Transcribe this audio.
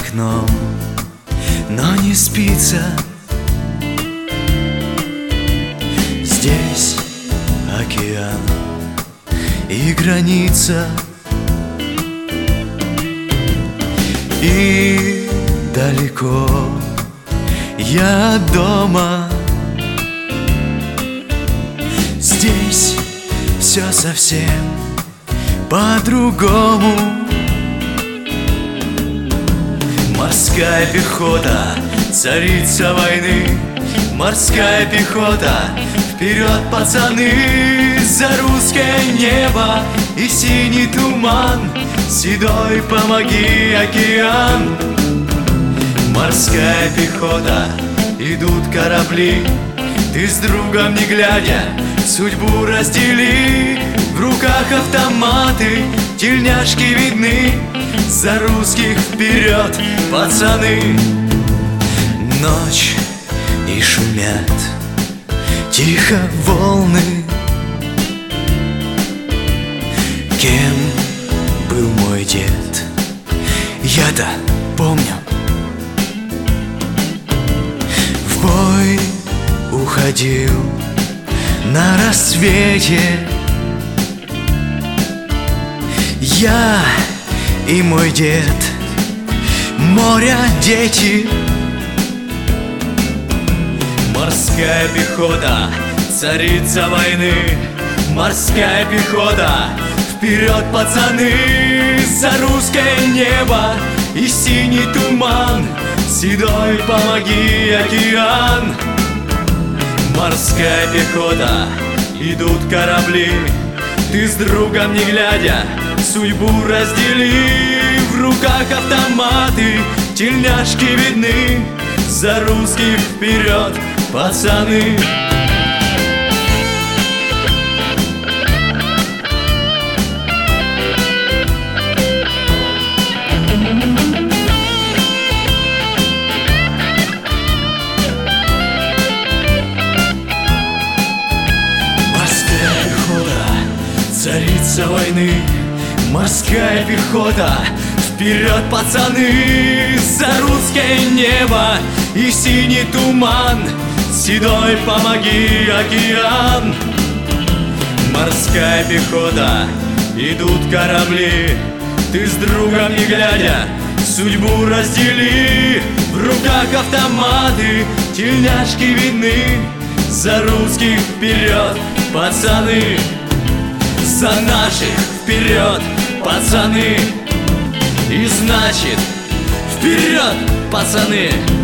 окном, но не спится. Здесь океан и граница, и далеко я от дома. Здесь все совсем по-другому. Морская пехота, царица войны. Морская пехота, вперед, пацаны! За русское небо и синий туман, седой помоги, океан. Морская пехота, идут корабли. Ты с другом не глядя судьбу раздели. В руках автоматы, тельняшки видны. За русских вперед, пацаны! Ночь и шумят тихо волны. Кем был мой дед, я-то помню. В бой уходил на рассвете. Я и мой дед, моря дети. Морская пехота, царица войны. Морская пехота, вперед, пацаны! За русское небо и синий туман, седой помоги, океан. Морская пехота, идут корабли. Ты с другом не глядя судьбу раздели. В руках автоматы, тельняшки видны. За русских вперед, пацаны! Морская пехота, царица войны. Морская пехота, вперед, пацаны! За русское небо и синий туман, седой помоги, океан. Морская пехота, идут корабли. Ты с другом не глядя судьбу раздели. В руках автоматы, тельняшки видны. За русских вперед, пацаны! За наших вперед, пацаны! И значит, вперед, пацаны!